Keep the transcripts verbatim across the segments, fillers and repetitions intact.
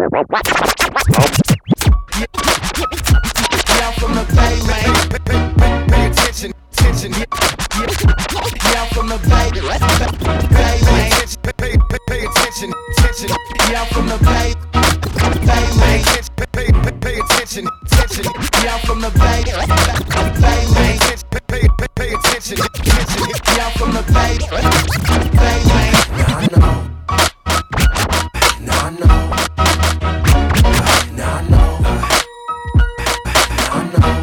Yeah, I'm from the Bay, man. Pay attention, attention. Yeah, I'm from the Bay, Bay, man. Pay, pay, pay attention, attention. Yeah, I'm from the Bay, Bay, man. Pay, pay, pay attention, attention. Yeah, I'm from the Bay, Bay, man. Pay, pay, pay attention, attention. Yeah, I'm from the Bay, Bay, man. Now I know. Now I know. Now I know. Now I know.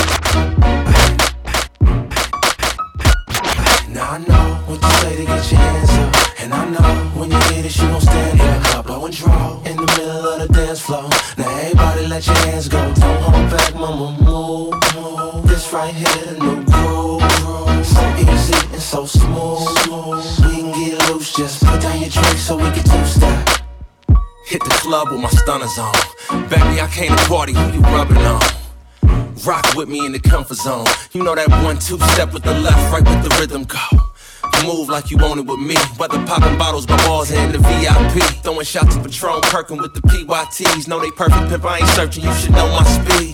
Now I know what to say to get your hands up. And I know when you hear this, you gon' stand here. Couple and draw in the middle of the dance floor. Now everybody let your hands go. Don't hold back, mama, move, move. This right here, the new groove. So easy and so smooth. We can get loose, just put down your drink so we can two-step. Hit the club with my stunners on. Baby, I came to party, who you rubbing on? Rock with me in the comfort zone. You know that one, two step with the left, right with the rhythm go. Move like you want it with me. Whether popping bottles by bars and the V I P. Throwing shots of Patron, perking with the P Y Ts. Know they perfect pimp, I ain't searching, you should know my speed.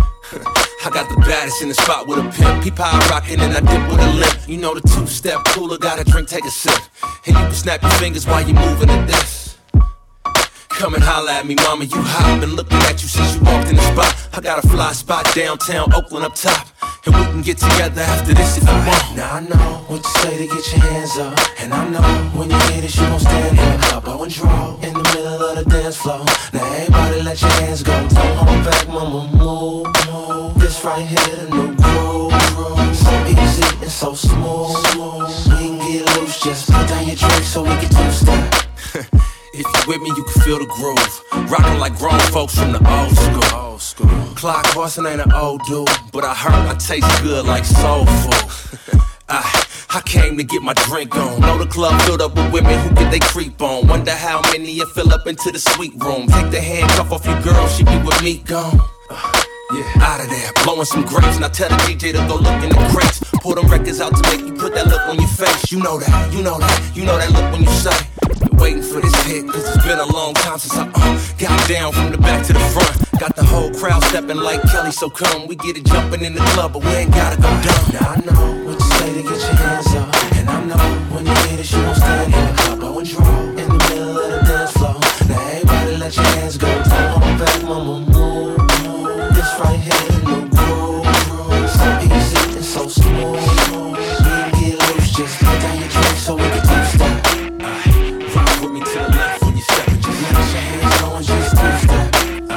I got the baddest in the spot with a pimp. Peep how I rockin' and I dip with a limp. You know the two-step cooler, got a drink, take a sip. And you can snap your fingers while you moving to this. Come and holla at me, mama, you hot. Been looking at you since you walked in the spot. I got a fly spot downtown, Oakland up top. And we can get together after this if you want. Now I know what to say to get your hands up. And I know when you hear this, you gon' stand here. Couple and draw in the middle of the dance floor. Now everybody let your hands go. Don't hold back, mama, move, move. This right here, the new groove. So easy and so smooth. We can get loose, just put down your drink so we can two-step. If you with me, you can feel the groove. Rockin' like grown folks from the old school. Old school. Clyde Carson ain't an old dude, but I heard I taste good like soul food. I, I came to get my drink on. Know the club filled up with women who get they creep on. Wonder how many you fill up into the sweet room. Take the handcuff off your girl, she be with me gone. Uh, yeah, out of there, blowing some grapes. Now tell the D J to go look in the crates. Pull them records out to make you put that look on your face. You know that, you know that, you know that look when you say. Been waiting for this hit, cause it's been a long time since I uh, got down from the back to the front. Got the whole crowd stepping like Kelly, so come. We get it jumping in the club, but we ain't gotta go dumb. Now I know what to say to get your hands up. And I know when you hear this, you gon' stand here. Couple and draw in the middle of the dance floor. Now everybody let your hands go. Don't hold back, mama, move, move. This right here.